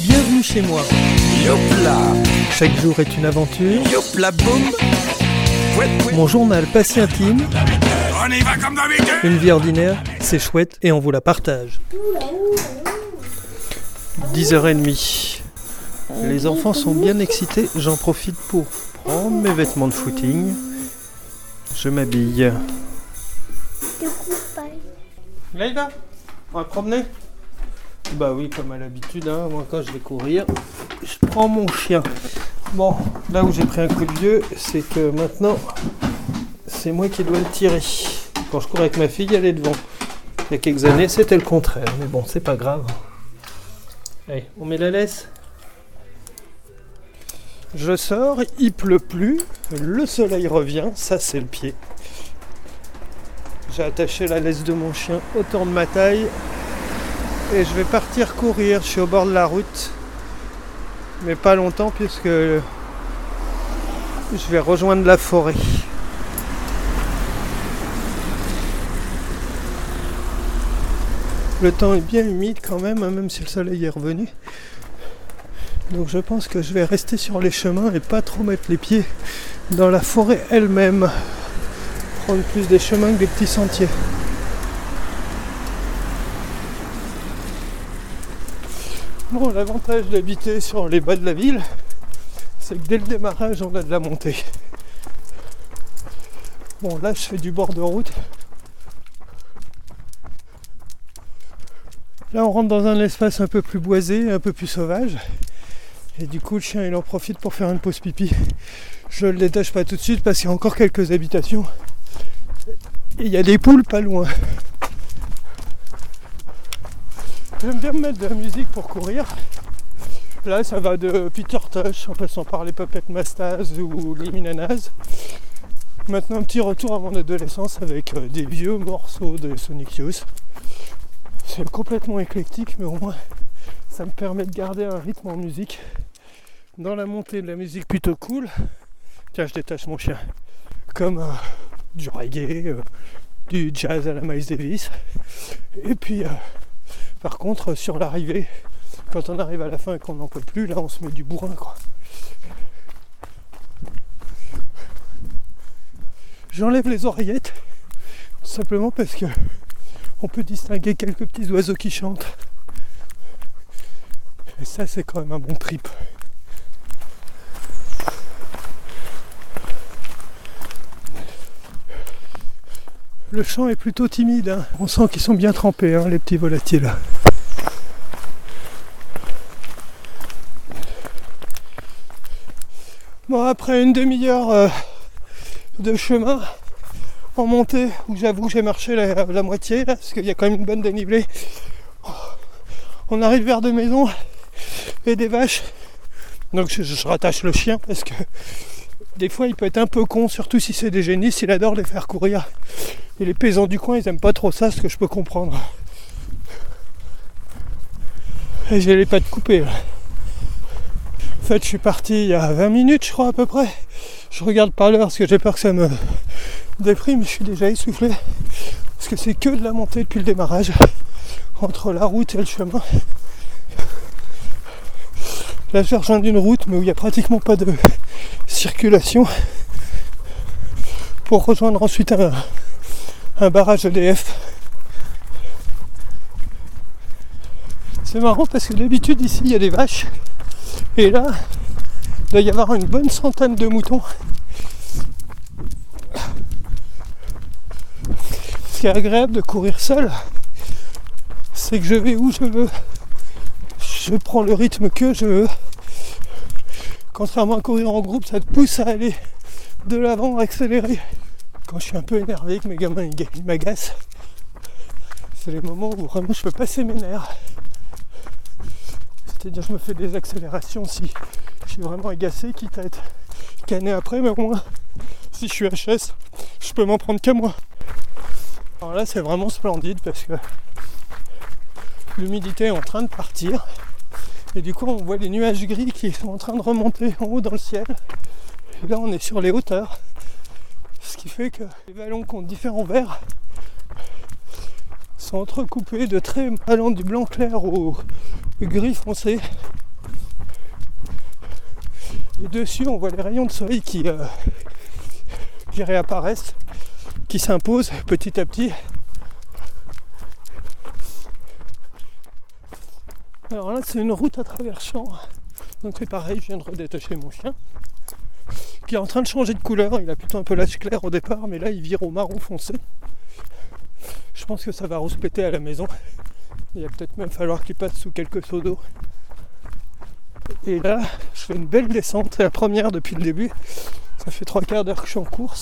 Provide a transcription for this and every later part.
Bienvenue chez moi. Yopla. Chaque jour est une aventure. Yopla boum. Mon journal pas si intime. On y va comme d'habitude. Une vie ordinaire, c'est chouette et on vous la partage. 10h30. Les enfants sont bien excités, j'en profite pour prendre mes vêtements de footing. Je m'habille. Laïda, on va promener ? Bah oui, comme à l'habitude, hein, moi quand je vais courir, je prends mon chien. Bon, là où j'ai pris un coup de vieux, c'est que maintenant, c'est moi qui dois le tirer. Quand je cours avec ma fille, elle est devant. Il y a quelques années, c'était le contraire, mais bon, c'est pas grave. Allez, on met la laisse. Je sors, il pleut plus, le soleil revient, ça c'est le pied. J'ai attaché la laisse de mon chien autour de ma taille et je vais partir courir. Je suis au bord de la route, mais pas longtemps puisque je vais rejoindre la forêt. Le temps est bien humide quand même, hein, même si le soleil est revenu. Donc je pense que je vais rester sur les chemins et pas trop mettre les pieds dans la forêt elle-même. Prendre plus des chemins que des petits sentiers. Bon, l'avantage d'habiter sur les bas de la ville, c'est que dès le démarrage, on a de la montée. Bon, là, je fais du bord de route. Là, on rentre dans un espace un peu plus boisé, un peu plus sauvage. Et du coup, le chien, il en profite pour faire une pause pipi. Je le détache pas tout de suite parce qu'il y a encore quelques habitations. Et il y a des poules pas loin. J'aime bien me mettre de la musique pour courir. Là, ça va de Peter Tosh, en passant par les Puppet Masters ou les Minanas. Maintenant, un petit retour à mon adolescence avec des vieux morceaux de Sonic Youth. C'est complètement éclectique, mais au moins, ça me permet de garder un rythme en musique. Dans la montée de la musique plutôt cool. Tiens, je détache mon chien. Comme du reggae, du jazz à la Miles Davis. Et puis, par contre, sur l'arrivée, quand on arrive à la fin et qu'on n'en peut plus, là, on se met du bourrin, quoi. J'enlève les oreillettes, tout simplement parce que on peut distinguer quelques petits oiseaux qui chantent. Et ça, c'est quand même un bon trip. Le chant est plutôt timide, hein. On sent qu'ils sont bien trempés, hein, les petits volatiles là. Bon, après une demi-heure de chemin en montée, où j'avoue que j'ai marché la moitié là, parce qu'il y a quand même une bonne dénivelée. On arrive vers des maisons et des vaches. Donc je rattache le chien parce que des fois il peut être un peu con, surtout si c'est des génisses, il adore les faire courir. Et les paysans du coin, ils aiment pas trop ça, ce que je peux comprendre. Et j'ai les pattes coupées là. En fait, je suis parti il y a 20 minutes, je crois, à peu près. Je regarde par l'heure parce que j'ai peur que ça me déprime. Je suis déjà essoufflé. Parce que c'est que de la montée depuis le démarrage. Entre la route et le chemin. Là, je vais rejoindre une route, mais où il n'y a pratiquement pas de circulation. Pour rejoindre ensuite un barrage EDF. C'est marrant parce que d'habitude ici il y a des vaches et là il doit y avoir une bonne centaine de moutons. Ce qui est agréable de courir seul, c'est que je vais où je veux, je prends le rythme que je veux. Contrairement à courir en groupe, ça te pousse à aller de l'avant, à accélérer. Quand je suis un peu énervé, que mes gamins ils m'agacent, c'est les moments où vraiment je peux passer mes nerfs. C'est-à-dire je me fais des accélérations si je suis vraiment agacé, quitte à être cané après, mais au moins si je suis HS, je peux m'en prendre qu'à moi. Alors là c'est vraiment splendide parce que l'humidité est en train de partir et du coup on voit les nuages gris qui sont en train de remonter en haut dans le ciel. Et là on est sur les hauteurs. Ce qui fait que les vallons qui ont différents verts sont entrecoupés de traits allant du blanc clair au gris foncé. Et dessus, on voit les rayons de soleil qui réapparaissent, qui s'imposent petit à petit. Alors là, c'est une route à travers champs. Donc c'est pareil, je viens de redétacher mon chien, qui est en train de changer de couleur. Il a plutôt un pelage clair au départ, mais là, il vire au marron foncé. Je pense que ça va rouspéter à la maison. Il va peut-être même falloir qu'il passe sous quelques seaux d'eau. Et là, je fais une belle descente, c'est la première depuis le début. Ça fait 3/4 d'heure que je suis en course.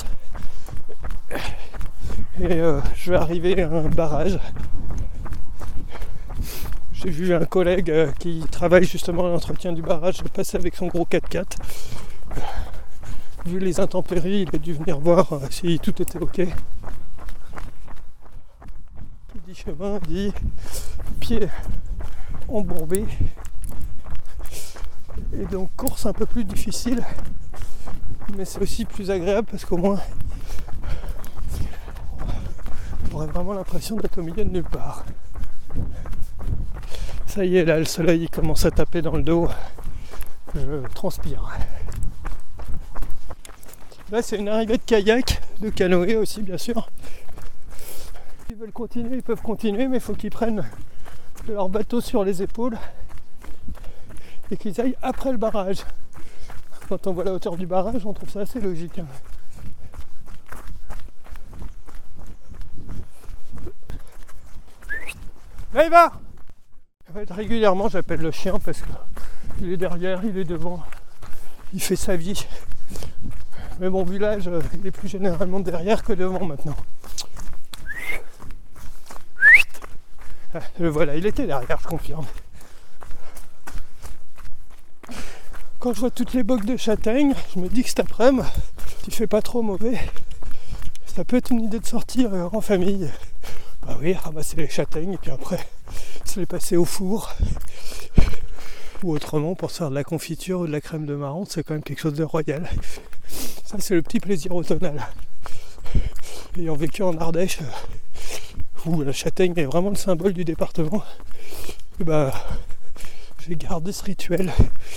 Et je vais arriver à un barrage. J'ai vu un collègue qui travaille justement à l'entretien du barrage passer avec son gros 4x4. Vu les intempéries, il a dû venir voir si tout était ok. Qui dit chemin dit pied embourbé. Et donc course un peu plus difficile, mais c'est aussi plus agréable parce qu'au moins on aurait vraiment l'impression d'être au milieu de nulle part. Ça y est, là le soleil il commence à taper dans le dos, je transpire. Là c'est une arrivée de kayak, de canoë aussi bien sûr. S'ils veulent continuer, ils peuvent continuer, mais il faut qu'ils prennent leur bateau sur les épaules et qu'ils aillent après le barrage. Quand on voit la hauteur du barrage, on trouve ça assez logique. Là il va! En fait, régulièrement j'appelle le chien parce qu'il est derrière, il est devant, il fait sa vie. Mais mon village, il est plus généralement derrière que devant maintenant. Le voilà, il était derrière, je confirme. Quand je vois toutes les bocs de châtaignes, je me dis que cet après-midi, s'il fait pas trop mauvais, ça peut être une idée de sortir en famille. Bah oui, ramasser les châtaignes et puis après se les passer au four. Ou autrement, pour se faire de la confiture ou de la crème de marron, c'est quand même quelque chose de royal. Ça, c'est le petit plaisir automnal. Ayant vécu en Ardèche, où la châtaigne est vraiment le symbole du département, et bah, j'ai gardé ce rituel.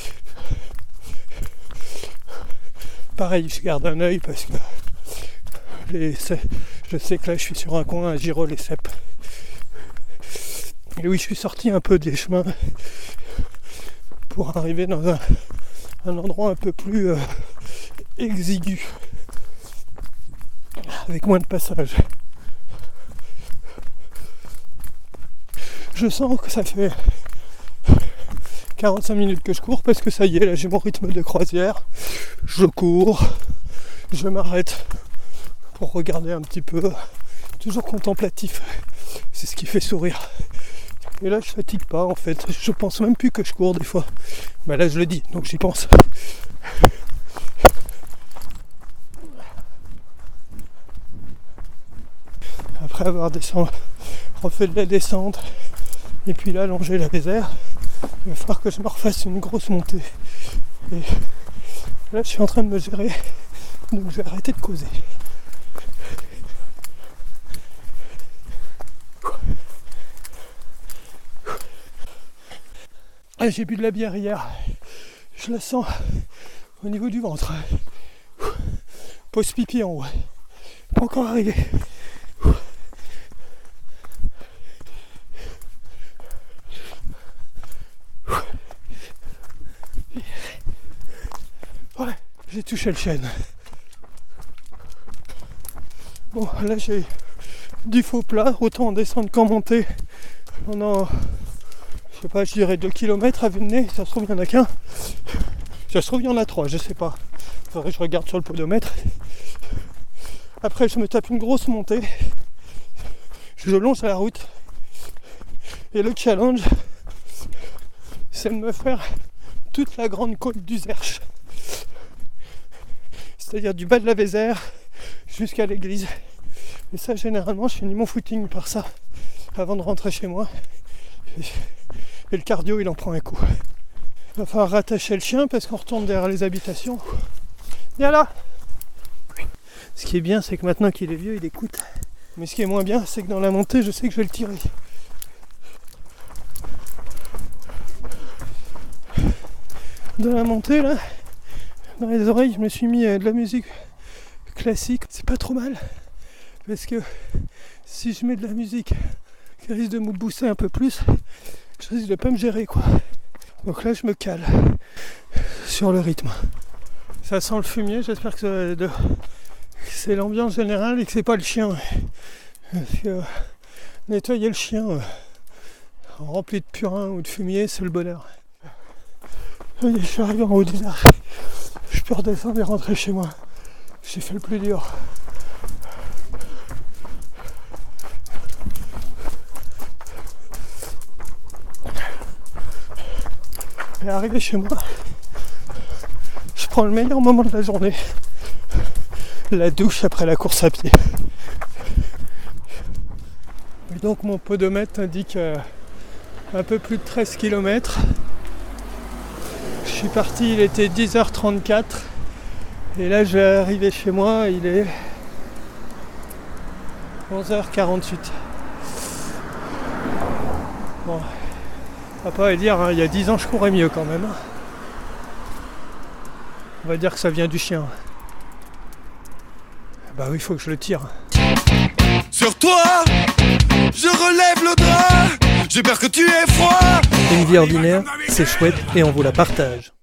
Pareil, je garde un œil parce que je sais que là je suis sur un coin à Giraud-les-Cèpes. Et oui, je suis sorti un peu des chemins pour arriver dans un endroit un peu plus exigu, avec moins de passages. Je sens que ça fait 45 minutes que je cours parce que ça y est, là j'ai mon rythme de croisière. Je cours, je m'arrête pour regarder un petit peu, toujours contemplatif, c'est ce qui fait sourire. Et là je fatigue pas en fait, je pense même plus que je cours des fois. Mais là je le dis, donc j'y pense. Après avoir refait de la descente et puis là longer la Vézère, il va falloir que je me refasse une grosse montée. Et là je suis en train de me gérer, donc je vais arrêter de causer. Ah, j'ai bu de la bière hier, je la sens au niveau du ventre. Pause pipi en haut, pas encore arrivé. Ouais, j'ai touché le chêne. Bon, là j'ai du faux plat, autant en descendre qu'en montée pendant, je sais pas, je dirais 2 km à vue de nez. Ça se trouve il n'y en a qu'un, ça se trouve il y en a 3, je sais pas, faudrait que je regarde sur le podomètre. Après je me tape une grosse montée, je longe la route et le challenge c'est de me faire toute la grande côte du Zerche, c'est-à-dire du bas de la Vézère jusqu'à l'église. Et ça généralement je finis mon footing par ça avant de rentrer chez moi. Et le cardio il en prend un coup. Il va falloir rattacher le chien parce qu'on retourne derrière les habitations. Viens là. Ce qui est bien c'est que maintenant qu'il est vieux il écoute. Mais ce qui est moins bien c'est que dans la montée je sais que je vais le tirer. Dans la montée là, dans les oreilles, je me suis mis de la musique classique. C'est pas trop mal, parce que si je mets de la musique qui risque de me booster un peu plus, je risque de pas me gérer, quoi. Donc là, je me cale sur le rythme. Ça sent le fumier, j'espère que c'est l'ambiance générale et que c'est pas le chien. Parce que nettoyer le chien rempli de purin ou de fumier, c'est le bonheur. Je suis arrivé en haut du arc. Je peux redescendre et rentrer chez moi. J'ai fait le plus dur. Et arrivé chez moi, je prends le meilleur moment de la journée. La douche après la course à pied. Et donc mon podomètre indique un peu plus de 13 km. Je suis parti, il était 10h34. Et là je vais arriver chez moi, il est 11h48. Bon, on va pas dire, hein, il y a 10 ans je courais mieux quand même. On va dire que ça vient du chien. Bah oui, il faut que je le tire. Sur toi, je relève le drap. J'ai peur que tu aies froid. Une vie ordinaire, c'est chouette et on vous la partage.